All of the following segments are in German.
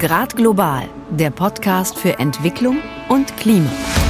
Grad Global, der Podcast für Entwicklung und Klima.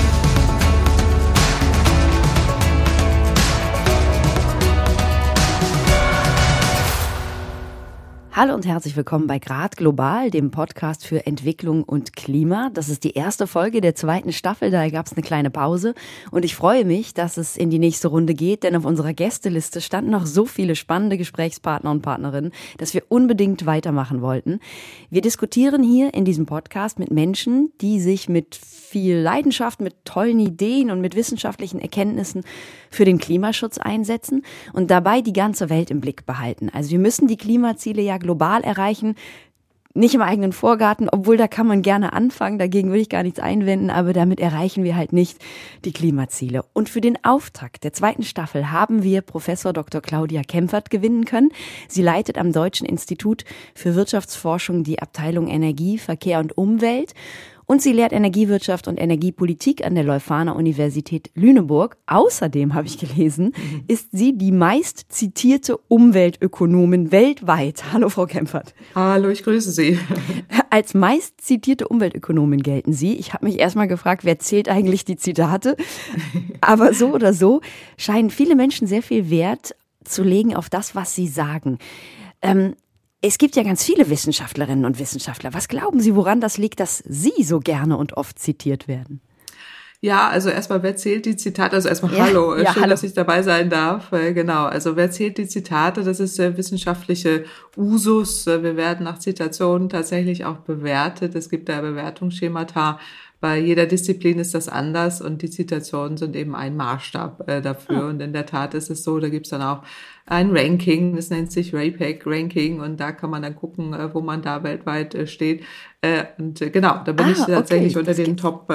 Hallo und herzlich willkommen bei Grad Global, dem Podcast für Entwicklung und Klima. Das ist die erste Folge der zweiten Staffel, daher gab es eine kleine Pause. Und ich freue mich, dass es in die nächste Runde geht, denn auf unserer Gästeliste standen noch so viele spannende Gesprächspartner und Partnerinnen, dass wir unbedingt weitermachen wollten. Wir diskutieren hier in diesem Podcast mit Menschen, die sich mit viel Leidenschaft, mit tollen Ideen und mit wissenschaftlichen Erkenntnissen für den Klimaschutz einsetzen und dabei die ganze Welt im Blick behalten. Also wir müssen die Klimaziele ja global erreichen, nicht im eigenen Vorgarten, obwohl da kann man gerne anfangen, dagegen will ich gar nichts einwenden, aber damit erreichen wir halt nicht die Klimaziele. Und für den Auftakt der zweiten Staffel haben wir Professor Dr. Claudia Kempfert gewinnen können. Sie leitet am Deutschen Institut für Wirtschaftsforschung die Abteilung Energie, Verkehr und Umwelt. Und sie lehrt Energiewirtschaft und Energiepolitik an der Leuphana Universität Lüneburg. Außerdem, habe ich gelesen, ist sie die meist zitierte Umweltökonomin weltweit. Hallo, Frau Kempfert. Hallo, ich grüße Sie. Als meist zitierte Umweltökonomin gelten Sie. Ich habe mich erstmal gefragt, wer zählt eigentlich die Zitate? Aber so oder so scheinen viele Menschen sehr viel Wert zu legen auf das, was sie sagen. Es gibt ja ganz viele Wissenschaftlerinnen und Wissenschaftler. Was glauben Sie, woran das liegt, dass Sie so gerne und oft zitiert werden? Ja, also erstmal, wer zählt die Zitate? Also erstmal hallo, schön, hallo. Dass ich dabei sein darf. Genau, also wer zählt die Zitate? Das ist der wissenschaftliche Usus. Wir werden nach Zitationen tatsächlich auch bewertet. Es gibt da Bewertungsschemata. Bei jeder Disziplin ist das anders und die Zitationen sind eben ein Maßstab dafür. Und in der Tat ist es so, da gibt's dann auch ein Ranking, das nennt sich RAPEC-Ranking und da kann man dann gucken, wo man da weltweit steht. Und genau, da bin ich tatsächlich unter den Top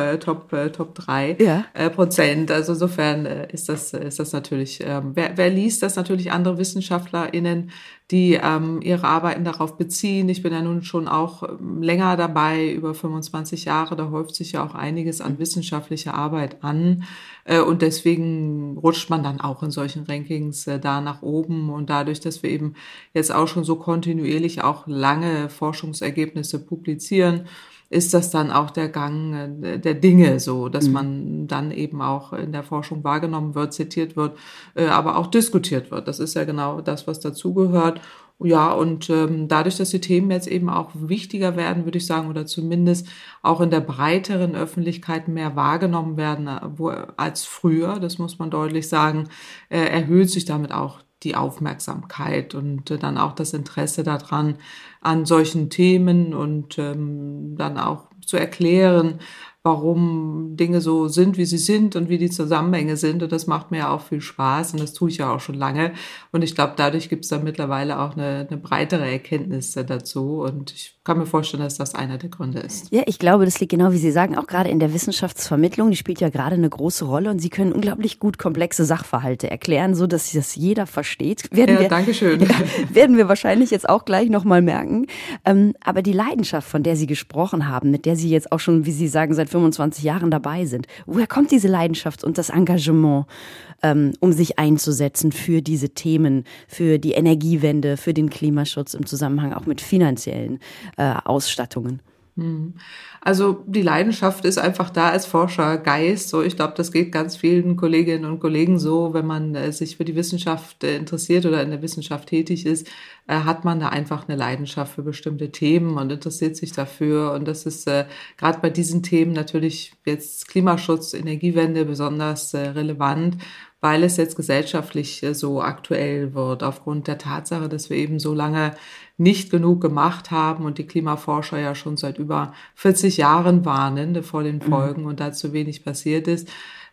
3 Prozent. Also insofern ist das natürlich, wer liest das natürlich andere WissenschaftlerInnen, die ihre Arbeiten darauf beziehen. Ich bin ja nun schon auch länger dabei, über 25 Jahre, da häuft sich ja auch einiges an wissenschaftlicher Arbeit an. Und deswegen rutscht man dann auch in solchen Rankings da nach oben. Und dadurch, dass wir eben jetzt auch schon so kontinuierlich auch lange Forschungsergebnisse publizieren, ist das dann auch der Gang der Dinge so, dass man dann eben auch in der Forschung wahrgenommen wird, zitiert wird, aber auch diskutiert wird. Das ist ja genau das, was dazugehört. Ja, und dadurch, dass die Themen jetzt eben auch wichtiger werden, würde ich sagen, oder zumindest auch in der breiteren Öffentlichkeit mehr wahrgenommen werden als früher, das muss man deutlich sagen, erhöht sich damit auch die Aufmerksamkeit und dann auch das Interesse daran, an solchen Themen und dann auch zu erklären, warum Dinge so sind, wie sie sind und wie die Zusammenhänge sind. Und das macht mir ja auch viel Spaß und das tue ich ja auch schon lange. Und ich glaube, dadurch gibt es dann mittlerweile auch eine breitere Erkenntnis dazu. Und ich kann mir vorstellen, dass das einer der Gründe ist. Ja, ich glaube, das liegt genau, wie Sie sagen, auch gerade in der Wissenschaftsvermittlung. Die spielt ja gerade eine große Rolle und Sie können unglaublich gut komplexe Sachverhalte erklären, so dass das jeder versteht. Dankeschön. Werden wir wahrscheinlich jetzt auch gleich nochmal merken. Aber die Leidenschaft, von der Sie gesprochen haben, mit der Sie jetzt auch schon, wie Sie sagen, seit 25 Jahren dabei sind. Woher kommt diese Leidenschaft und das Engagement, um sich einzusetzen für diese Themen, für die Energiewende, für den Klimaschutz im Zusammenhang auch mit finanziellen Ausstattungen? Also die Leidenschaft ist einfach da als Forschergeist. So, ich glaube, das geht ganz vielen Kolleginnen und Kollegen so, wenn man sich für die Wissenschaft interessiert oder in der Wissenschaft tätig ist, hat man da einfach eine Leidenschaft für bestimmte Themen und interessiert sich dafür. Und das ist gerade bei diesen Themen natürlich jetzt Klimaschutz, Energiewende besonders relevant, weil es jetzt gesellschaftlich so aktuell wird, aufgrund der Tatsache, dass wir eben so lange nicht genug gemacht haben und die Klimaforscher ja schon seit über 40 Jahren warnen vor den Folgen und da zu wenig passiert ist,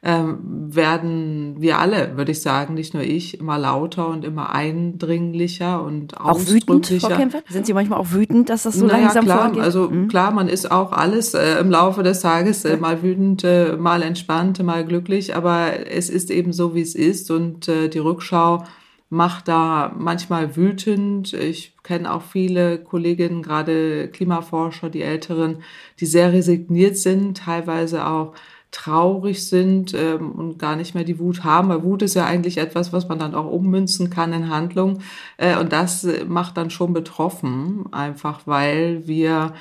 werden wir alle, würde ich sagen, nicht nur ich, immer lauter und immer eindringlicher und ausdrücklicher. Auch wütend, Frau Kempfert? Sind Sie manchmal auch wütend, dass das so langsam klar, vorgeht? Also klar, man ist auch alles im Laufe des Tages mal wütend, mal entspannt, mal glücklich, aber es ist eben so, wie es ist und die Rückschau macht da manchmal wütend. Ich kenne auch viele Kolleginnen, gerade Klimaforscher, die Älteren, die sehr resigniert sind, teilweise auch traurig sind und gar nicht mehr die Wut haben. Weil Wut ist ja eigentlich etwas, was man dann auch ummünzen kann in Handlung. Und das macht dann schon betroffen, einfach weil wir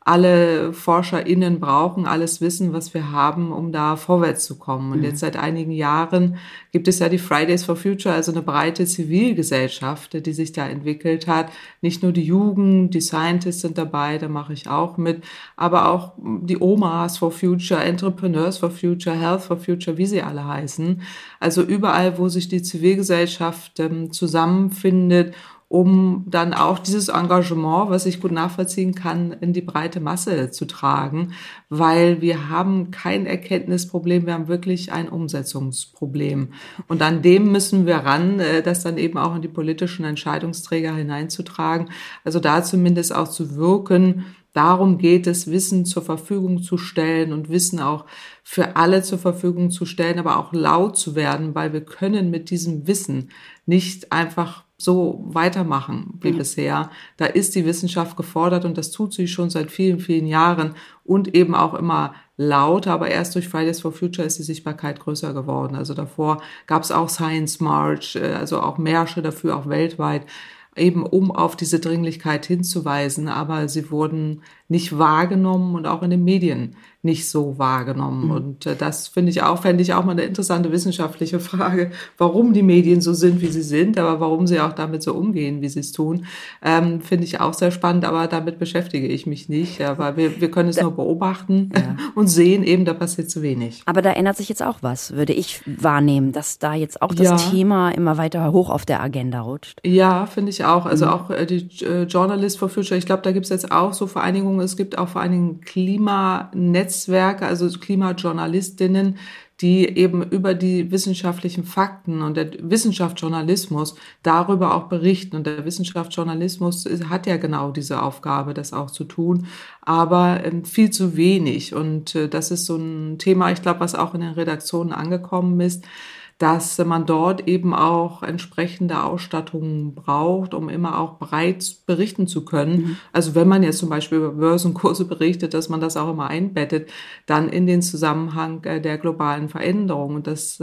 alle ForscherInnen brauchen, alles Wissen, was wir haben, um da vorwärts zu kommen. Und jetzt seit einigen Jahren gibt es ja die Fridays for Future, also eine breite Zivilgesellschaft, die sich da entwickelt hat. Nicht nur die Jugend, die Scientists sind dabei, da mache ich auch mit, aber auch die Omas for Future, Entrepreneurs for Future, Health for Future, wie sie alle heißen. Also überall, wo sich die Zivilgesellschaft zusammenfindet, um dann auch dieses Engagement, was ich gut nachvollziehen kann, in die breite Masse zu tragen, weil wir haben kein Erkenntnisproblem, wir haben wirklich ein Umsetzungsproblem. Und an dem müssen wir ran, das dann eben auch in die politischen Entscheidungsträger hineinzutragen, also da zumindest auch zu wirken. Darum geht es, Wissen zur Verfügung zu stellen und Wissen auch für alle zur Verfügung zu stellen, aber auch laut zu werden, weil wir können mit diesem Wissen nicht einfach so weitermachen wie bisher. Da ist die Wissenschaft gefordert und das tut sie schon seit vielen, vielen Jahren und eben auch immer lauter, aber erst durch Fridays for Future ist die Sichtbarkeit größer geworden. Also davor gab es auch Science March, also auch Märsche dafür, auch weltweit, eben um auf diese Dringlichkeit hinzuweisen, aber sie wurden nicht wahrgenommen und auch in den Medien nicht so wahrgenommen. Und das fände ich auch mal eine interessante wissenschaftliche Frage, warum die Medien so sind, wie sie sind, aber warum sie auch damit so umgehen, wie sie es tun, finde ich auch sehr spannend, aber damit beschäftige ich mich nicht. Aber wir können es nur beobachten und sehen eben, da passiert zu wenig. Aber da ändert sich jetzt auch was, würde ich wahrnehmen, dass da jetzt auch das Thema immer weiter hoch auf der Agenda rutscht. Ja, finde ich auch. Also auch die Journalists for Future, ich glaube, da gibt es jetzt auch so Vereinigungen, es gibt auch vor allen Dingen Klimanetzwerke, also Klimajournalistinnen, die eben über die wissenschaftlichen Fakten und der Wissenschaftsjournalismus darüber auch berichten. Und der Wissenschaftsjournalismus hat ja genau diese Aufgabe, das auch zu tun, aber viel zu wenig. Und das ist so ein Thema, ich glaube, was auch in den Redaktionen angekommen ist, dass man dort eben auch entsprechende Ausstattungen braucht, um immer auch breit berichten zu können. Also wenn man jetzt zum Beispiel über Börsenkurse berichtet, dass man das auch immer einbettet, dann in den Zusammenhang der globalen Veränderung. Und das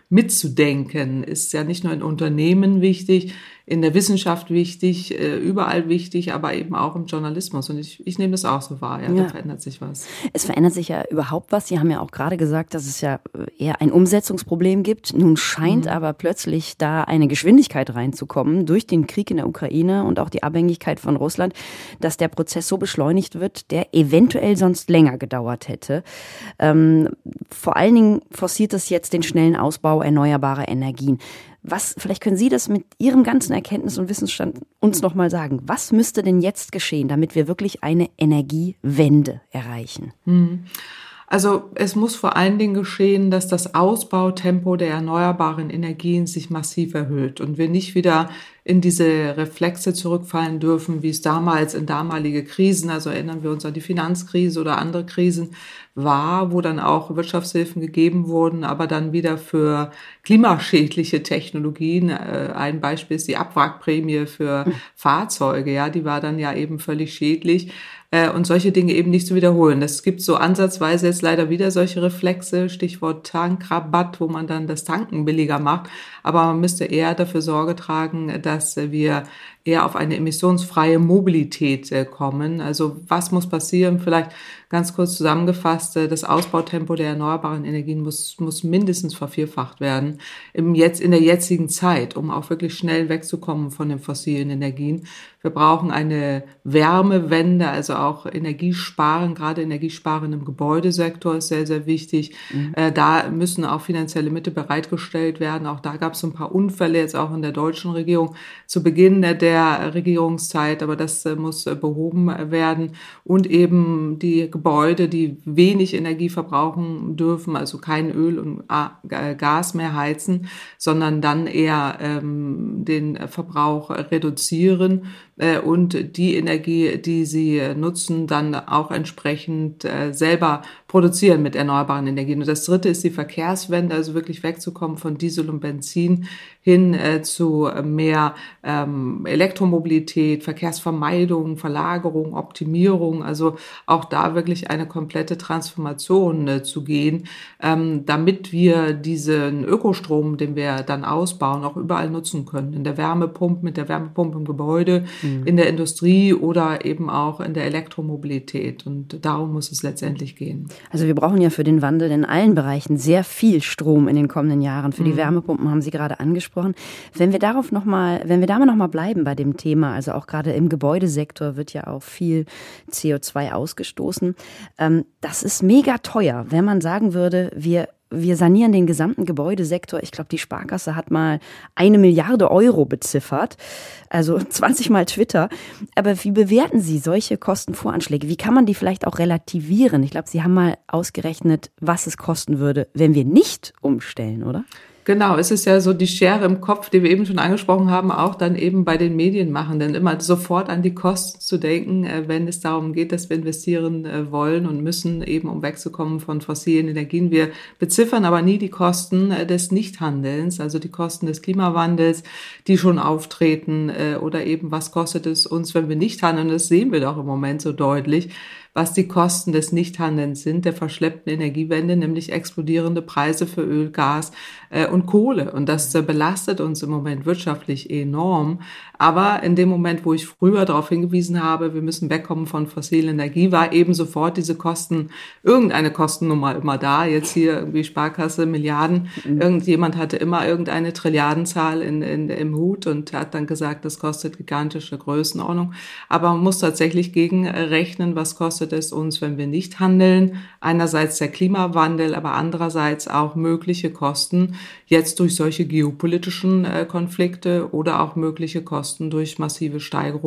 mitzudenken ist ja nicht nur in Unternehmen wichtig, in der Wissenschaft wichtig, überall wichtig, aber eben auch im Journalismus. Und ich nehme das auch so wahr, da verändert sich was. Es verändert sich ja überhaupt was. Sie haben ja auch gerade gesagt, dass es ja eher ein Umsetzungsproblem gibt. Nun scheint aber plötzlich da eine Geschwindigkeit reinzukommen durch den Krieg in der Ukraine und auch die Abhängigkeit von Russland, dass der Prozess so beschleunigt wird, der eventuell sonst länger gedauert hätte. Vor allen Dingen forciert es jetzt den schnellen Ausbau erneuerbarer Energien. Vielleicht können Sie das mit Ihrem ganzen Erkenntnis- und Wissensstand uns noch mal sagen. Was müsste denn jetzt geschehen, damit wir wirklich eine Energiewende erreichen? Also es muss vor allen Dingen geschehen, dass das Ausbautempo der erneuerbaren Energien sich massiv erhöht und wir nicht wieder in diese Reflexe zurückfallen dürfen, wie es damals in damalige Krisen, also erinnern wir uns an die Finanzkrise oder andere Krisen war, wo dann auch Wirtschaftshilfen gegeben wurden, aber dann wieder für klimaschädliche Technologien. Ein Beispiel ist die Abwrackprämie für Fahrzeuge, die war dann ja eben völlig schädlich. Und solche Dinge eben nicht zu wiederholen. Es gibt so ansatzweise jetzt leider wieder solche Reflexe, Stichwort Tankrabatt, wo man dann das Tanken billiger macht. Aber man müsste eher dafür Sorge tragen, dass wir eher auf eine emissionsfreie Mobilität kommen. Also was muss passieren? Vielleicht ganz kurz zusammengefasst, das Ausbautempo der erneuerbaren Energien muss mindestens vervierfacht werden in der jetzigen Zeit, um auch wirklich schnell wegzukommen von den fossilen Energien. Wir brauchen eine Wärmewende, also auch Energiesparen, gerade Energiesparen im Gebäudesektor ist sehr, sehr wichtig. Da müssen auch finanzielle Mittel bereitgestellt werden. Auch da gab es ein paar Unfälle jetzt auch in der deutschen Regierung zu Beginn der Regierungszeit, aber das muss behoben werden. Und eben die Gebäude, die wenig Energie verbrauchen dürfen, also kein Öl und Gas mehr heizen, sondern dann eher den Verbrauch reduzieren und die Energie, die sie nutzen, dann auch entsprechend selber produzieren mit erneuerbaren Energien. Und das Dritte ist die Verkehrswende, also wirklich wegzukommen von Diesel und Benzin hin zu mehr Elektromobilität, Verkehrsvermeidung, Verlagerung, Optimierung, also auch da wirklich eine komplette Transformation zu gehen, damit wir diesen Ökostrom, den wir dann ausbauen, auch überall nutzen können. In der Wärmepumpe, mit der Wärmepumpe im Gebäude, in der Industrie oder eben auch in der Elektromobilität. Und darum muss es letztendlich gehen. Also wir brauchen ja für den Wandel in allen Bereichen sehr viel Strom in den kommenden Jahren. Für die Wärmepumpen haben Sie gerade angesprochen. Wenn wir da noch mal bleiben bei dem Thema, also auch gerade im Gebäudesektor wird ja auch viel CO2 ausgestoßen. Das ist mega teuer, wenn man sagen würde, wir sanieren den gesamten Gebäudesektor. Ich glaube, die Sparkasse hat mal 1 Milliarde Euro beziffert, also 20 Mal Twitter. Aber wie bewerten Sie solche Kostenvoranschläge? Wie kann man die vielleicht auch relativieren? Ich glaube, Sie haben mal ausgerechnet, was es kosten würde, wenn wir nicht umstellen, oder? Genau, es ist ja so die Schere im Kopf, die wir eben schon angesprochen haben, auch dann eben bei den Medienmachenden, immer sofort an die Kosten zu denken, wenn es darum geht, dass wir investieren wollen und müssen, eben um wegzukommen von fossilen Energien. Wir beziffern aber nie die Kosten des Nichthandelns, also die Kosten des Klimawandels, die schon auftreten, oder eben was kostet es uns, wenn wir nicht handeln. Das sehen wir doch im Moment so deutlich, was die Kosten des Nichthandelns sind, der verschleppten Energiewende, nämlich explodierende Preise für Öl, Gas und Kohle. Und das belastet uns im Moment wirtschaftlich enorm. Aber in dem Moment, wo ich früher darauf hingewiesen habe, wir müssen wegkommen von fossiler Energie, war eben sofort diese Kosten, irgendeine Kostennummer immer da. Jetzt hier irgendwie Sparkasse, Milliarden. Irgendjemand hatte immer irgendeine Trilliardenzahl im Hut und hat dann gesagt, das kostet gigantische Größenordnung. Aber man muss tatsächlich gegenrechnen, was kostet es uns, wenn wir nicht handeln. Einerseits der Klimawandel, aber andererseits auch mögliche Kosten jetzt durch solche geopolitischen Konflikte oder auch mögliche Kosten durch massive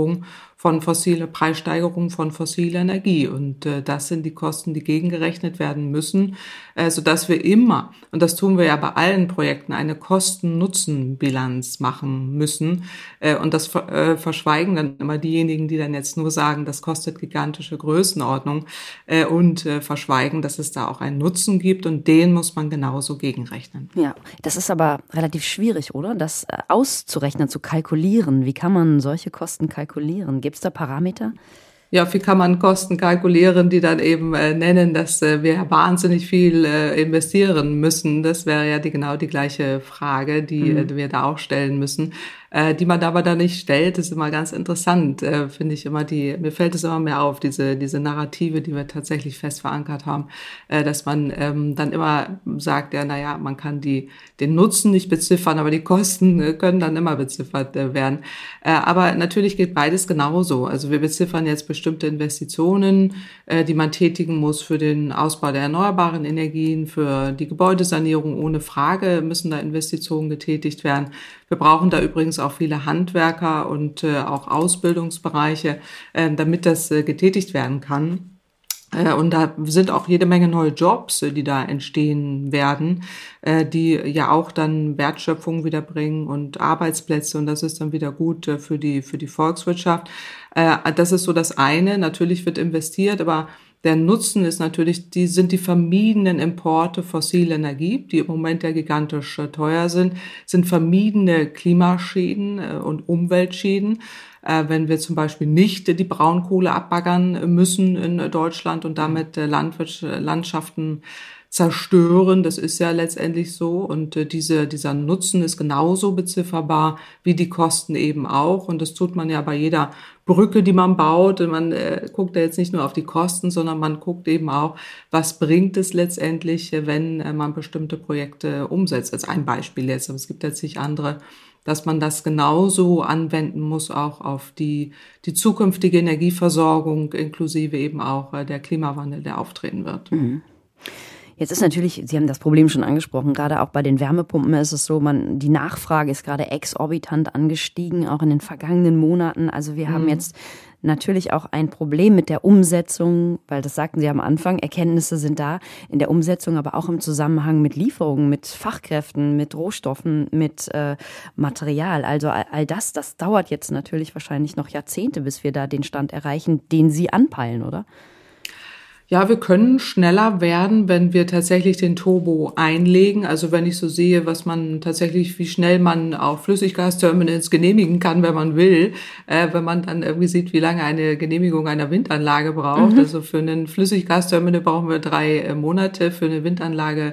Preissteigerungen von fossiler Energie. Und das sind die Kosten, die gegengerechnet werden müssen, sodass wir immer, und das tun wir ja bei allen Projekten, eine Kosten-Nutzen-Bilanz machen müssen. Und das verschweigen dann immer diejenigen, die dann jetzt nur sagen, das kostet gigantische Größenordnung, und verschweigen, dass es da auch einen Nutzen gibt, und den muss man genauso gegenrechnen. Ja, das ist aber relativ schwierig, oder? Das auszurechnen, zu kalkulieren. Wie kann man solche Kosten kalkulieren? Gibt es da Parameter? Ja, wie kann man Kosten kalkulieren, die dann eben nennen, dass wir wahnsinnig viel investieren müssen? Das wäre ja genau die gleiche Frage, die wir da auch stellen müssen. Die man aber da nicht stellt, ist immer ganz interessant, finde ich immer mir fällt es immer mehr auf, diese Narrative, die wir tatsächlich fest verankert haben, dass man dann immer sagt, ja, naja, man kann den Nutzen nicht beziffern, aber die Kosten können dann immer beziffert werden. Aber natürlich geht beides genauso. Also wir beziffern jetzt bestimmte Investitionen, die man tätigen muss für den Ausbau der erneuerbaren Energien, für die Gebäudesanierung, ohne Frage müssen da Investitionen getätigt werden. Wir brauchen da übrigens auch viele Handwerker und auch Ausbildungsbereiche, damit das getätigt werden kann. Und da sind auch jede Menge neue Jobs, die da entstehen werden, die ja auch dann Wertschöpfung wieder bringen und Arbeitsplätze. Und das ist dann wieder gut für die Volkswirtschaft. Das ist so das eine. Natürlich wird investiert, aber der Nutzen ist natürlich, sind die vermiedenen Importe fossiler Energie, die im Moment ja gigantisch teuer sind vermiedene Klimaschäden und Umweltschäden. Wenn wir zum Beispiel nicht die Braunkohle abbaggern müssen in Deutschland und damit Landschaften zerstören, das ist ja letztendlich so, und dieser Nutzen ist genauso bezifferbar wie die Kosten eben auch, und das tut man ja bei jeder Brücke, die man baut. Man guckt ja jetzt nicht nur auf die Kosten, sondern man guckt eben auch, was bringt es letztendlich, wenn man bestimmte Projekte umsetzt. Als ein Beispiel jetzt, aber es gibt jetzt nicht andere, dass man das genauso anwenden muss, auch auf die zukünftige Energieversorgung, inklusive eben auch der Klimawandel, der auftreten wird. Mhm. Jetzt ist natürlich, Sie haben das Problem schon angesprochen, gerade auch bei den Wärmepumpen ist es so, die Nachfrage ist gerade exorbitant angestiegen, auch in den vergangenen Monaten. Also wir haben jetzt natürlich auch ein Problem mit der Umsetzung, weil das sagten Sie am Anfang, Erkenntnisse sind da in der Umsetzung, aber auch im Zusammenhang mit Lieferungen, mit Fachkräften, mit Rohstoffen, mit Material. Also all das dauert jetzt natürlich wahrscheinlich noch Jahrzehnte, bis wir da den Stand erreichen, den Sie anpeilen, oder? Ja, wir können schneller werden, wenn wir tatsächlich den Turbo einlegen. Also wenn ich so sehe, wie schnell man auch Flüssiggasterminals genehmigen kann, wenn man will. Wenn man dann irgendwie sieht, wie lange eine Genehmigung einer Windanlage braucht. Also für einen Flüssiggasterminal brauchen wir 3 Monate, für eine Windanlage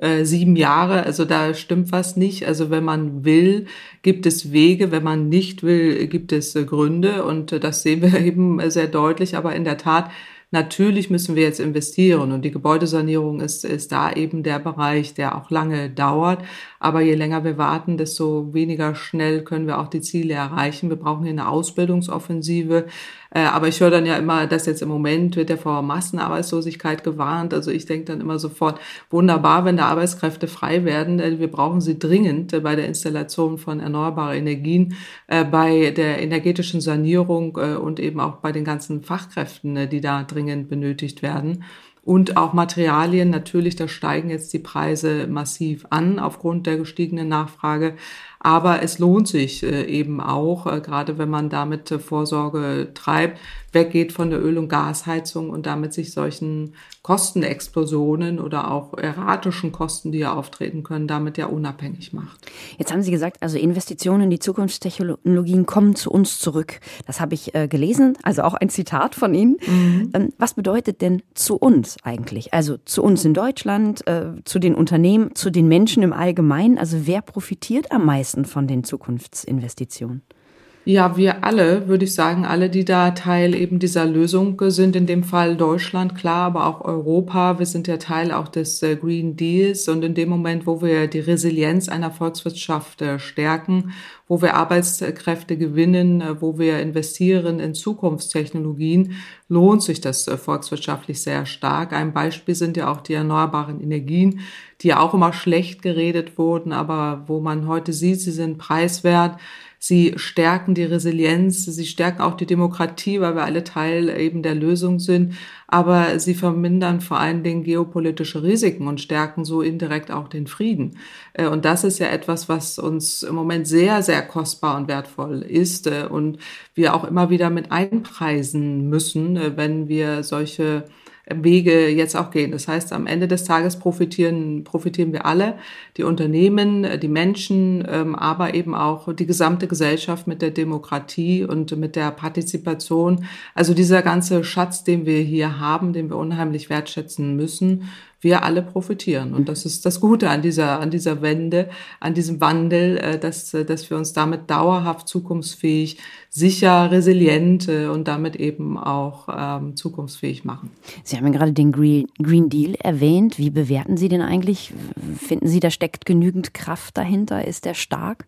7 Jahre. Also da stimmt was nicht. Also wenn man will, gibt es Wege. Wenn man nicht will, gibt es Gründe. Und das sehen wir eben sehr deutlich. Aber in der Tat, natürlich müssen wir jetzt investieren und die Gebäudesanierung ist da eben der Bereich, der auch lange dauert. Aber je länger wir warten, desto weniger schnell können wir auch die Ziele erreichen. Wir brauchen hier eine Ausbildungsoffensive. Aber ich höre dann ja immer, dass jetzt im Moment wird ja vor Massenarbeitslosigkeit gewarnt. Also ich denke dann immer sofort, wunderbar, wenn da Arbeitskräfte frei werden. Wir brauchen sie dringend bei der Installation von erneuerbaren Energien, bei der energetischen Sanierung und eben auch bei den ganzen Fachkräften, die da dringend benötigt werden. Und auch Materialien, natürlich, da steigen jetzt die Preise massiv an aufgrund der gestiegenen Nachfrage. Aber es lohnt sich eben auch, gerade wenn man damit Vorsorge treibt, weggeht von der Öl- und Gasheizung und damit sich solchen Kostenexplosionen oder auch erratischen Kosten, die ja auftreten können, damit ja unabhängig macht. Jetzt haben Sie gesagt, also Investitionen in die Zukunftstechnologien kommen zu uns zurück. Das habe ich gelesen, also auch ein Zitat von Ihnen. Was bedeutet denn zu uns eigentlich? Also zu uns in Deutschland, zu den Unternehmen, zu den Menschen im Allgemeinen. Also wer profitiert am meisten von den Zukunftsinvestitionen? Ja, wir alle, würde ich sagen, alle, die da Teil eben dieser Lösung sind, in dem Fall Deutschland, klar, aber auch Europa. Wir sind ja Teil auch des Green Deals und in dem Moment, wo wir die Resilienz einer Volkswirtschaft stärken, wo wir Arbeitskräfte gewinnen, wo wir investieren in Zukunftstechnologien, lohnt sich das volkswirtschaftlich sehr stark. Ein Beispiel sind ja auch die erneuerbaren Energien, die ja auch immer schlecht geredet wurden, aber wo man heute sieht, sie sind preiswert. Sie stärken die Resilienz, sie stärken auch die Demokratie, weil wir alle Teil eben der Lösung sind. Aber sie vermindern vor allen Dingen geopolitische Risiken und stärken so indirekt auch den Frieden. Und das ist ja etwas, was uns im Moment sehr, sehr kostbar und wertvoll ist und wir auch immer wieder mit einpreisen müssen, wenn wir solche Wege jetzt auch gehen. Das heißt, am Ende des Tages profitieren wir alle, die Unternehmen, die Menschen, aber eben auch die gesamte Gesellschaft mit der Demokratie und mit der Partizipation. Also dieser ganze Schatz, den wir hier haben, den wir unheimlich wertschätzen müssen, wir alle profitieren. Und das ist das Gute an dieser Wende, an diesem Wandel, dass wir uns damit dauerhaft zukunftsfähig, sicher, resilient und damit eben auch zukunftsfähig machen. Sie haben ja gerade den Green Deal erwähnt. Wie bewerten Sie den eigentlich? Finden Sie, da steckt genügend Kraft dahinter? Ist der stark?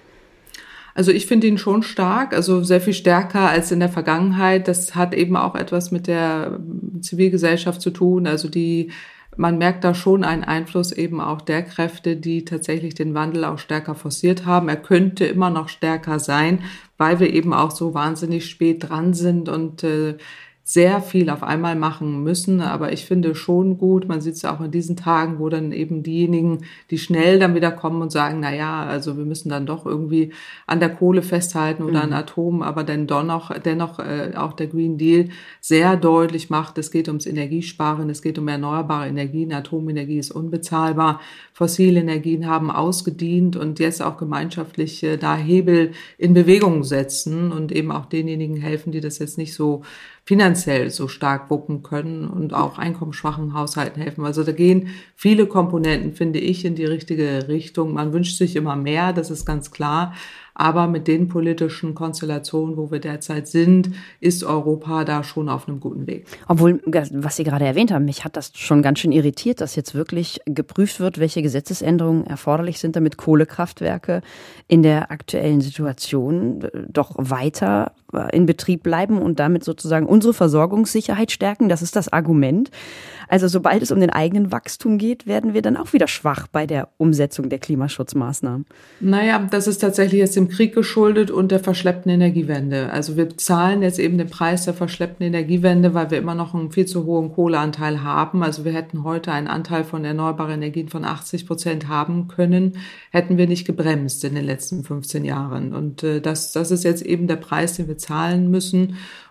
Also ich finde ihn schon stark, also sehr viel stärker als in der Vergangenheit. Das hat eben auch etwas mit der Zivilgesellschaft zu tun. Also man merkt da schon einen Einfluss eben auch der Kräfte, die tatsächlich den Wandel auch stärker forciert haben. Er könnte immer noch stärker sein, weil wir eben auch so wahnsinnig spät dran sind und sehr viel auf einmal machen müssen. Aber ich finde schon gut, man sieht es ja auch in diesen Tagen, wo dann eben diejenigen, die schnell dann wieder kommen und sagen, na ja, also wir müssen dann doch irgendwie an der Kohle festhalten oder an Atom, aber dann dennoch auch der Green Deal sehr deutlich macht, es geht ums Energiesparen, es geht um erneuerbare Energien, Atomenergie ist unbezahlbar, fossile Energien haben ausgedient und jetzt auch gemeinschaftlich da Hebel in Bewegung setzen und eben auch denjenigen helfen, die das jetzt nicht so finanziell so stark wuppen können und auch einkommensschwachen Haushalten helfen. Also da gehen viele Komponenten, finde ich, in die richtige Richtung. Man wünscht sich immer mehr, das ist ganz klar. Aber mit den politischen Konstellationen, wo wir derzeit sind, ist Europa da schon auf einem guten Weg. Obwohl, was Sie gerade erwähnt haben, mich hat das schon ganz schön irritiert, dass jetzt wirklich geprüft wird, welche Gesetzesänderungen erforderlich sind, damit Kohlekraftwerke in der aktuellen Situation doch weiter in Betrieb bleiben und damit sozusagen unsere Versorgungssicherheit stärken. Das ist das Argument. Also sobald es um den eigenen Wachstum geht, werden wir dann auch wieder schwach bei der Umsetzung der Klimaschutzmaßnahmen. Naja, das ist tatsächlich jetzt dem Krieg geschuldet und der verschleppten Energiewende. Also wir zahlen jetzt eben den Preis der verschleppten Energiewende, weil wir immer noch einen viel zu hohen Kohleanteil haben. Also wir hätten heute einen Anteil von erneuerbaren Energien von 80% haben können, hätten wir nicht gebremst in den letzten 15 Jahren. Und das ist jetzt eben der Preis, den wir zahlen müssen.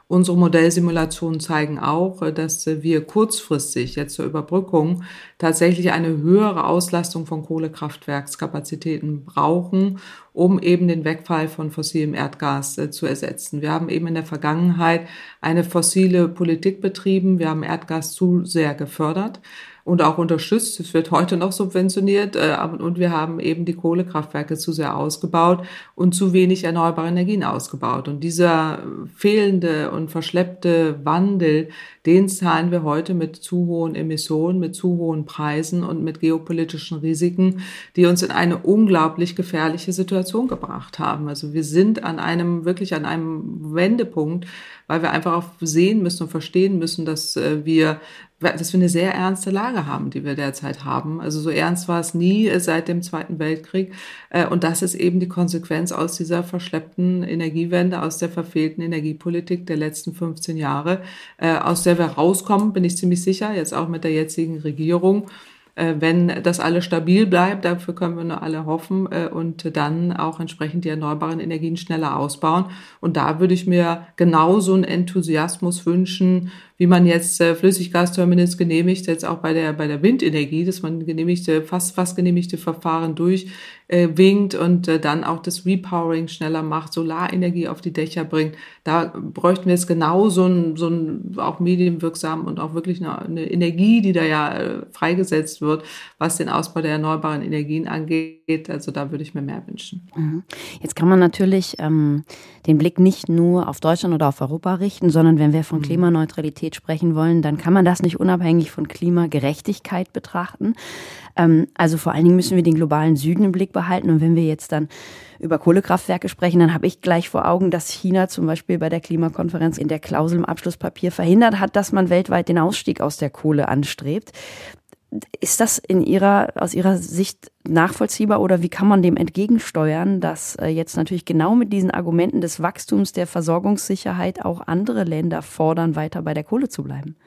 Unsere Modellsimulationen zeigen auch, dass wir kurzfristig jetzt zur Überbrückung tatsächlich eine höhere Auslastung von Kohlekraftwerkskapazitäten brauchen, um eben den Wegfall von fossilem Erdgas zu ersetzen. Wir haben eben in der Vergangenheit eine fossile Politik betrieben. Wir haben Erdgas zu sehr gefördert und auch unterstützt. Es wird heute noch subventioniert und wir haben eben die Kohlekraftwerke zu sehr ausgebaut und zu wenig erneuerbare Energien ausgebaut. Und dieser fehlende und verschleppte Wandel, den zahlen wir heute mit zu hohen Emissionen, mit zu hohen Preisen und mit geopolitischen Risiken, die uns in eine unglaublich gefährliche Situation gebracht haben. Also wir sind wirklich an einem Wendepunkt, weil wir einfach auch sehen müssen und verstehen müssen, dass wir eine sehr ernste Lage haben, die wir derzeit haben. Also so ernst war es nie seit dem Zweiten Weltkrieg. Und das ist eben die Konsequenz aus dieser verschleppten Energiewende, aus der verfehlten Energiepolitik der letzten 15 Jahre, aus der wir rauskommen, bin ich ziemlich sicher, jetzt auch mit der jetzigen Regierung. Wenn das alles stabil bleibt, dafür können wir nur alle hoffen und dann auch entsprechend die erneuerbaren Energien schneller ausbauen. Und da würde ich mir genauso einen Enthusiasmus wünschen, wie man jetzt Flüssiggasterminals genehmigt, jetzt auch bei der Windenergie, dass man fast genehmigte Verfahren durchwinkt und dann auch das Repowering schneller macht, Solarenergie auf die Dächer bringt. Da bräuchten wir jetzt genau so ein auch medienwirksam und auch wirklich eine Energie, die da ja freigesetzt wird, was den Ausbau der erneuerbaren Energien angeht. Also da würde ich mir mehr wünschen. Jetzt kann man natürlich den Blick nicht nur auf Deutschland oder auf Europa richten, sondern wenn wir von Klimaneutralität sprechen wollen, dann kann man das nicht unabhängig von Klimagerechtigkeit betrachten. Also vor allen Dingen müssen wir den globalen Süden im Blick behalten. Und wenn wir jetzt dann über Kohlekraftwerke sprechen, dann habe ich gleich vor Augen, dass China zum Beispiel bei der Klimakonferenz in der Klausel im Abschlusspapier verhindert hat, dass man weltweit den Ausstieg aus der Kohle anstrebt. Ist das aus Ihrer Sicht nachvollziehbar oder wie kann man dem entgegensteuern, dass jetzt natürlich genau mit diesen Argumenten des Wachstums, der Versorgungssicherheit auch andere Länder fordern, weiter bei der Kohle zu bleiben?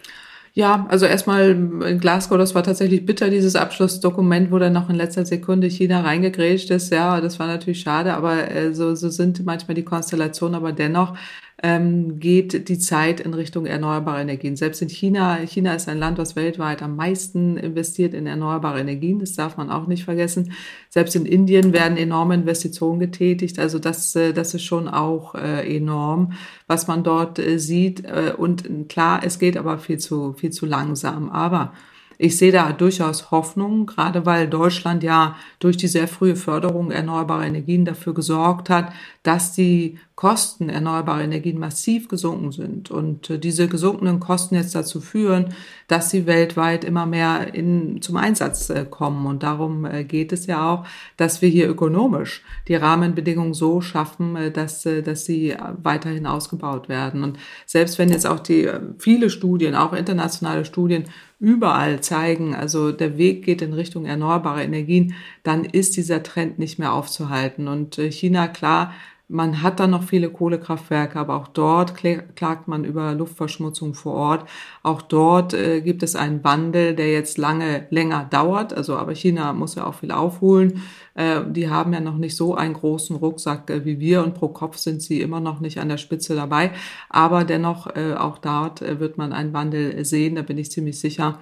Ja, also erstmal in Glasgow, das war tatsächlich bitter, dieses Abschlussdokument, wo dann noch in letzter Sekunde China reingegrätscht ist. Ja, das war natürlich schade, aber so sind manchmal die Konstellationen, aber dennoch geht die Zeit in Richtung erneuerbare Energien. Selbst in China ist ein Land, was weltweit am meisten investiert in erneuerbare Energien. Das darf man auch nicht vergessen. Selbst in Indien werden enorme Investitionen getätigt. Also das ist schon auch enorm, was man dort sieht. Und klar, es geht aber viel zu langsam. Aber ich sehe da durchaus Hoffnung, gerade weil Deutschland ja durch die sehr frühe Förderung erneuerbarer Energien dafür gesorgt hat, dass die Kosten erneuerbarer Energien massiv gesunken sind. Und diese gesunkenen Kosten jetzt dazu führen, dass sie weltweit immer mehr zum Einsatz kommen. Und darum geht es ja auch, dass wir hier ökonomisch die Rahmenbedingungen so schaffen, dass sie weiterhin ausgebaut werden. Und selbst wenn jetzt auch viele Studien, auch internationale Studien, überall zeigen, also der Weg geht in Richtung erneuerbare Energien, dann ist dieser Trend nicht mehr aufzuhalten. Und China, klar, man hat dann noch viele Kohlekraftwerke, aber auch dort klagt man über Luftverschmutzung vor Ort. Auch dort gibt es einen Wandel, der jetzt länger dauert. Also, aber China muss ja auch viel aufholen. Die haben ja noch nicht so einen großen Rucksack wie wir und pro Kopf sind sie immer noch nicht an der Spitze dabei. Aber dennoch, auch dort wird man einen Wandel sehen. Da bin ich ziemlich sicher,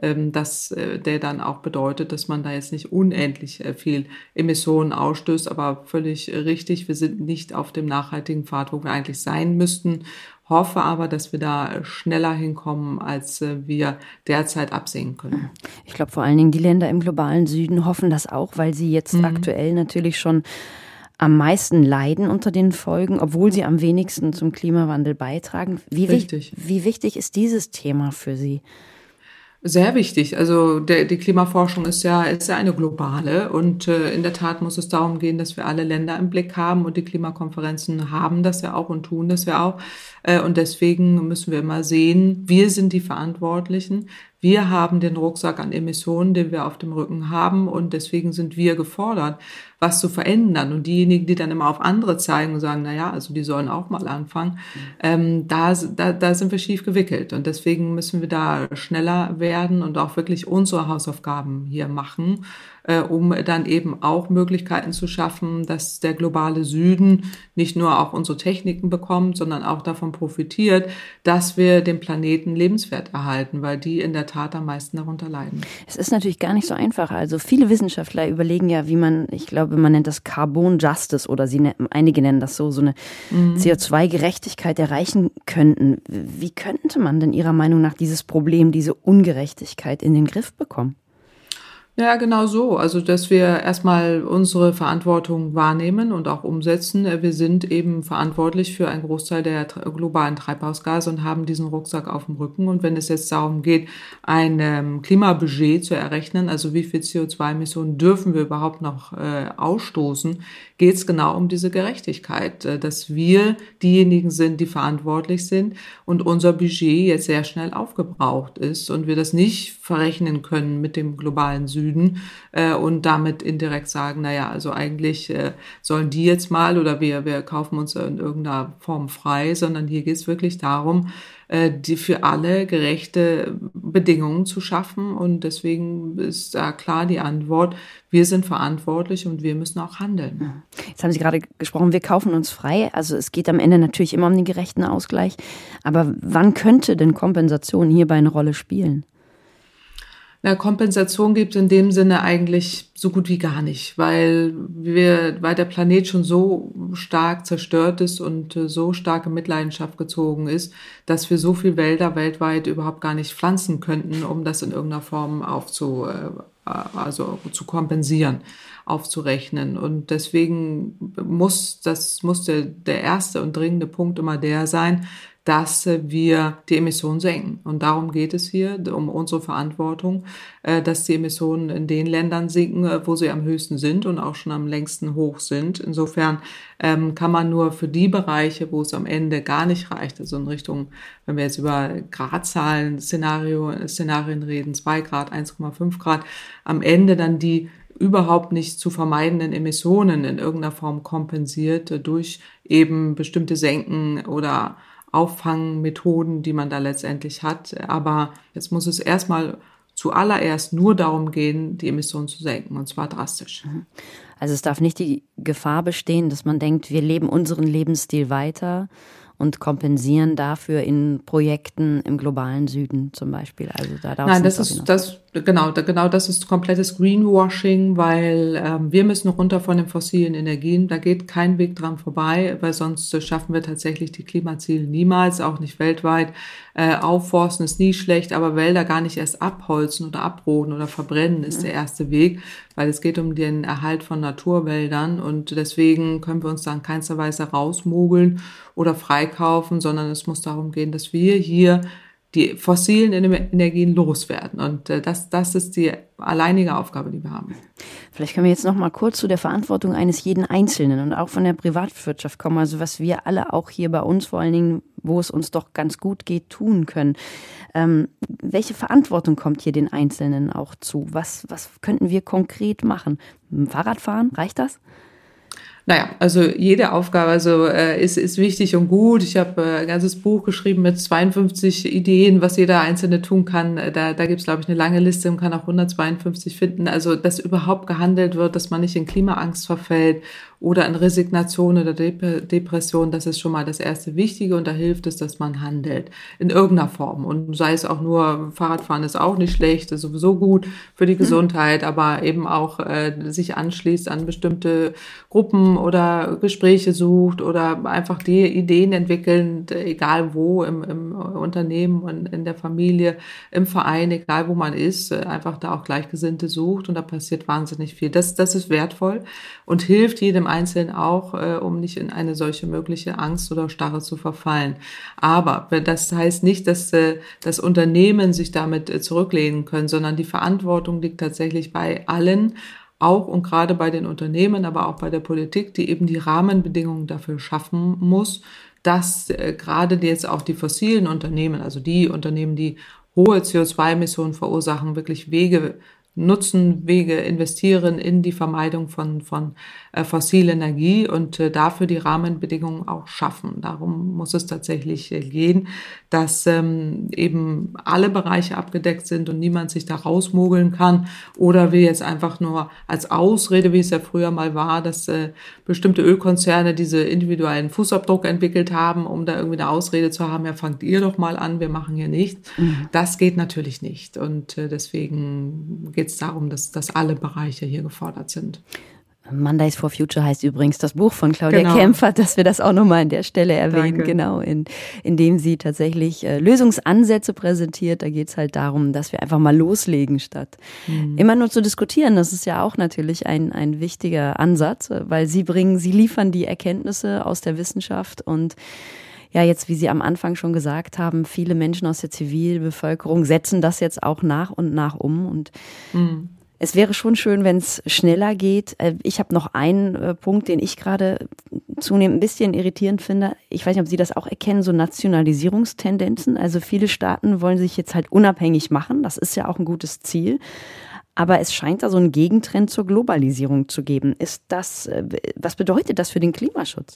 dass der dann auch bedeutet, dass man da jetzt nicht unendlich viel Emissionen ausstößt. Aber völlig richtig, wir sind nicht auf dem nachhaltigen Pfad, wo wir eigentlich sein müssten. Hoffe aber, dass wir da schneller hinkommen, als wir derzeit absehen können. Ich glaube, vor allen Dingen die Länder im globalen Süden hoffen das auch, weil sie jetzt aktuell natürlich schon am meisten leiden unter den Folgen, obwohl sie am wenigsten zum Klimawandel beitragen. Wie wichtig ist dieses Thema für Sie? Sehr wichtig. Also die Klimaforschung ist ja eine globale und in der Tat muss es darum gehen, dass wir alle Länder im Blick haben und die Klimakonferenzen haben das ja auch und tun das ja auch. Und deswegen müssen wir immer sehen, wir sind die Verantwortlichen. Wir haben den Rucksack an Emissionen, den wir auf dem Rücken haben und deswegen sind wir gefordert, was zu verändern. Und diejenigen, die dann immer auf andere zeigen und sagen, na ja, also die sollen auch mal anfangen, da sind wir schief gewickelt. Und deswegen müssen wir da schneller werden und auch wirklich unsere Hausaufgaben hier machen. um dann eben auch Möglichkeiten zu schaffen, dass der globale Süden nicht nur auch unsere Techniken bekommt, sondern auch davon profitiert, dass wir den Planeten lebenswert erhalten, weil die in der Tat am meisten darunter leiden. Es ist natürlich gar nicht so einfach. Also viele Wissenschaftler überlegen ja, wie man, ich glaube, man nennt das Carbon Justice oder einige nennen das so eine CO2-Gerechtigkeit erreichen könnten. Wie könnte man denn Ihrer Meinung nach dieses Problem, diese Ungerechtigkeit in den Griff bekommen? Ja, genau so. Also, dass wir erstmal unsere Verantwortung wahrnehmen und auch umsetzen. Wir sind eben verantwortlich für einen Großteil der globalen Treibhausgase und haben diesen Rucksack auf dem Rücken. Und wenn es jetzt darum geht, ein Klimabudget zu errechnen, also wie viel CO2-Emissionen dürfen wir überhaupt noch ausstoßen, geht es genau um diese Gerechtigkeit, dass wir diejenigen sind, die verantwortlich sind und unser Budget jetzt sehr schnell aufgebraucht ist und wir das nicht verrechnen können mit dem globalen Süden und damit indirekt sagen, naja, also eigentlich sollen die jetzt mal oder wir kaufen uns in irgendeiner Form frei, sondern hier geht es wirklich darum, die für alle gerechte Bedingungen zu schaffen. Und deswegen ist da klar die Antwort, wir sind verantwortlich und wir müssen auch handeln. Jetzt haben Sie gerade gesprochen, wir kaufen uns frei. Also es geht am Ende natürlich immer um den gerechten Ausgleich. Aber wann könnte denn Kompensation hierbei eine Rolle spielen? Na, Kompensation gibt es in dem Sinne eigentlich so gut wie gar nicht, weil der Planet schon so stark zerstört ist und so stark in Mitleidenschaft gezogen ist, dass wir so viel Wälder weltweit überhaupt gar nicht pflanzen könnten, um das in irgendeiner Form zu kompensieren, aufzurechnen. Und deswegen muss der erste und dringende Punkt immer der sein, dass wir die Emissionen senken. Und darum geht es hier, um unsere Verantwortung, dass die Emissionen in den Ländern sinken, wo sie am höchsten sind und auch schon am längsten hoch sind. Insofern kann man nur für die Bereiche, wo es am Ende gar nicht reicht, also in Richtung, wenn wir jetzt über Gradzahlen, Szenarien reden, 2 Grad, 1,5 Grad, am Ende dann die überhaupt nicht zu vermeidenden Emissionen in irgendeiner Form kompensiert durch eben bestimmte Senken oder Auffangmethoden, die man da letztendlich hat. Aber jetzt muss es erstmal zuallererst nur darum gehen, die Emissionen zu senken, und zwar drastisch. Also es darf nicht die Gefahr bestehen, dass man denkt, wir leben unseren Lebensstil weiter und kompensieren dafür in Projekten im globalen Süden zum Beispiel. Also da darf Nein, das ist komplettes Greenwashing, weil wir müssen runter von den fossilen Energien. Da geht kein Weg dran vorbei, weil sonst schaffen wir tatsächlich die Klimaziele niemals, auch nicht weltweit. Aufforsten ist nie schlecht, aber Wälder gar nicht erst abholzen oder abroden oder verbrennen ist der erste Weg, weil es geht um den Erhalt von Naturwäldern und deswegen können wir uns da in keinster Weise rausmogeln oder freikaufen, sondern es muss darum gehen, dass wir hier die fossilen Energien loswerden. Und das ist die alleinige Aufgabe, die wir haben. Vielleicht können wir jetzt noch mal kurz zu der Verantwortung eines jeden Einzelnen und auch von der Privatwirtschaft kommen. Also was wir alle auch hier bei uns vor allen Dingen, wo es uns doch ganz gut geht, tun können. Welche Verantwortung kommt hier den Einzelnen auch zu? Was könnten wir konkret machen? Mit dem Fahrradfahren, reicht das? Naja, also jede Aufgabe ist wichtig und gut. Ich habe ein ganzes Buch geschrieben mit 52 Ideen, was jeder Einzelne tun kann. Da gibt's, glaube ich, eine lange Liste und kann auch 152 finden. Also, dass überhaupt gehandelt wird, dass man nicht in Klimaangst verfällt oder in Resignation oder Depression, das ist schon mal das erste Wichtige und da hilft es, dass man handelt in irgendeiner Form. Und sei es auch nur, Fahrradfahren ist auch nicht schlecht, ist sowieso gut für die Gesundheit, aber eben auch sich anschließt an bestimmte Gruppen oder Gespräche sucht oder einfach die Ideen entwickeln, egal wo, im Unternehmen und in der Familie, im Verein, egal wo man ist, einfach da auch Gleichgesinnte sucht und da passiert wahnsinnig viel. Das ist wertvoll und hilft jedem Einzelnen auch, um nicht in eine solche mögliche Angst oder Starre zu verfallen. Aber das heißt nicht, dass das Unternehmen sich damit zurücklehnen können, sondern die Verantwortung liegt tatsächlich bei allen, auch und gerade bei den Unternehmen, aber auch bei der Politik, die eben die Rahmenbedingungen dafür schaffen muss, dass gerade jetzt auch die fossilen Unternehmen, also die Unternehmen, die hohe CO2-Emissionen verursachen, wirklich Wege Nutzenwege investieren in die Vermeidung von fossiler Energie und dafür die Rahmenbedingungen auch schaffen. Darum muss es tatsächlich gehen, dass eben alle Bereiche abgedeckt sind und niemand sich da rausmogeln kann oder wir jetzt einfach nur als Ausrede, wie es ja früher mal war, dass bestimmte Ölkonzerne diese individuellen Fußabdruck entwickelt haben, um da irgendwie eine Ausrede zu haben, ja, fangt ihr doch mal an, wir machen hier nichts. Das geht natürlich nicht und deswegen geht es darum, dass alle Bereiche hier gefordert sind. Mondays for Future heißt übrigens das Buch von Claudia Kempfert, dass wir das auch nochmal an der Stelle erwähnen. Danke. Genau, in dem sie tatsächlich Lösungsansätze präsentiert. Da geht es halt darum, dass wir einfach mal loslegen, statt immer nur zu diskutieren. Das ist ja auch natürlich ein wichtiger Ansatz, weil sie liefern die Erkenntnisse aus der Wissenschaft und ja, jetzt, wie Sie am Anfang schon gesagt haben, viele Menschen aus der Zivilbevölkerung setzen das jetzt auch nach und nach um und es wäre schon schön, wenn es schneller geht. Ich habe noch einen Punkt, den ich gerade zunehmend ein bisschen irritierend finde. Ich weiß nicht, ob Sie das auch erkennen, so Nationalisierungstendenzen. Also viele Staaten wollen sich jetzt halt unabhängig machen. Das ist ja auch ein gutes Ziel. Aber es scheint da so einen Gegentrend zur Globalisierung zu geben. Was bedeutet das für den Klimaschutz?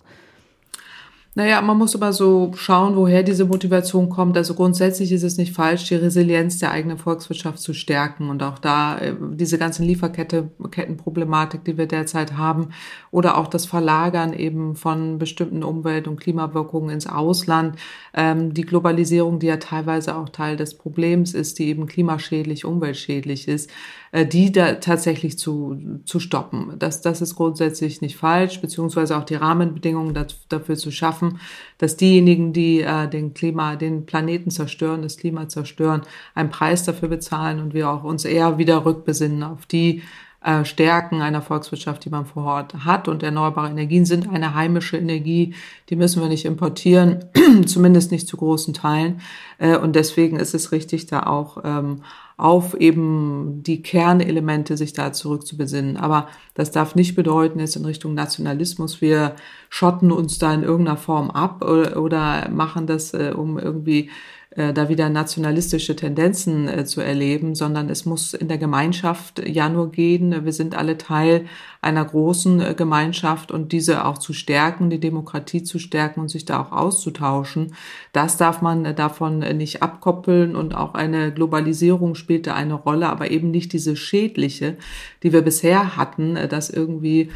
Naja, man muss aber so schauen, woher diese Motivation kommt. Also grundsätzlich ist es nicht falsch, die Resilienz der eigenen Volkswirtschaft zu stärken und auch da diese ganzen Lieferkettenproblematik, die wir derzeit haben oder auch das Verlagern eben von bestimmten Umwelt- und Klimawirkungen ins Ausland. Die Globalisierung, die ja teilweise auch Teil des Problems ist, die eben klimaschädlich, umweltschädlich ist, die da tatsächlich zu stoppen. Das ist grundsätzlich nicht falsch, beziehungsweise auch die Rahmenbedingungen dafür zu schaffen, dass diejenigen, die den Planeten zerstören, das Klima zerstören, einen Preis dafür bezahlen und wir auch uns eher wieder rückbesinnen auf die Stärken einer Volkswirtschaft, die man vor Ort hat. Und erneuerbare Energien sind eine heimische Energie, die müssen wir nicht importieren, zumindest nicht zu großen Teilen. Und deswegen ist es richtig, da auch auf eben die Kernelemente sich da zurückzubesinnen. Aber das darf nicht bedeuten, jetzt in Richtung Nationalismus, wir schotten uns da in irgendeiner Form ab oder machen das, um irgendwie da wieder nationalistische Tendenzen zu erleben, sondern es muss in der Gemeinschaft ja nur gehen. Wir sind alle Teil einer großen Gemeinschaft und diese auch zu stärken, die Demokratie zu stärken und sich da auch auszutauschen. Das darf man davon nicht abkoppeln und auch eine Globalisierung spielt da eine Rolle, aber eben nicht diese schädliche, die wir bisher hatten, dass irgendwie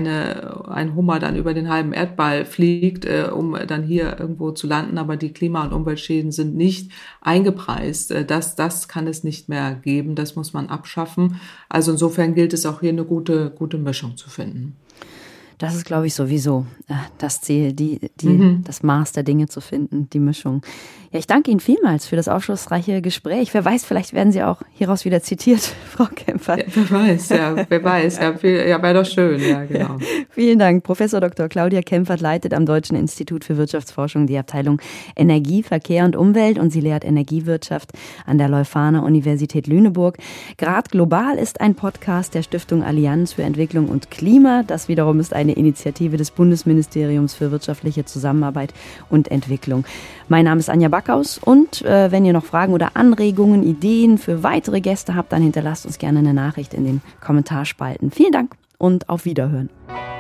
ein Hummer dann über den halben Erdball fliegt, um dann hier irgendwo zu landen, aber die Klima- und Umweltschäden sind nicht eingepreist. Das kann es nicht mehr geben, das muss man abschaffen. Also insofern gilt es auch hier eine gute Mischung zu finden. Das ist, glaube ich, sowieso das Ziel, das Maß der Dinge zu finden, die Mischung. Ja, ich danke Ihnen vielmals für das aufschlussreiche Gespräch. Wer weiß, vielleicht werden Sie auch hieraus wieder zitiert, Frau Kempfert. Ja, wer weiß. Ja, wäre doch schön, ja, genau. Vielen Dank. Professor Dr. Claudia Kempfert leitet am Deutschen Institut für Wirtschaftsforschung die Abteilung Energie, Verkehr und Umwelt und sie lehrt Energiewirtschaft an der Leuphana Universität Lüneburg. Grad Global ist ein Podcast der Stiftung Allianz für Entwicklung und Klima. Das wiederum ist eine Initiative des Bundesministeriums für wirtschaftliche Zusammenarbeit und Entwicklung. Mein Name ist Anja Backhaus und wenn ihr noch Fragen oder Anregungen, Ideen für weitere Gäste habt, dann hinterlasst uns gerne eine Nachricht in den Kommentarspalten. Vielen Dank und auf Wiederhören.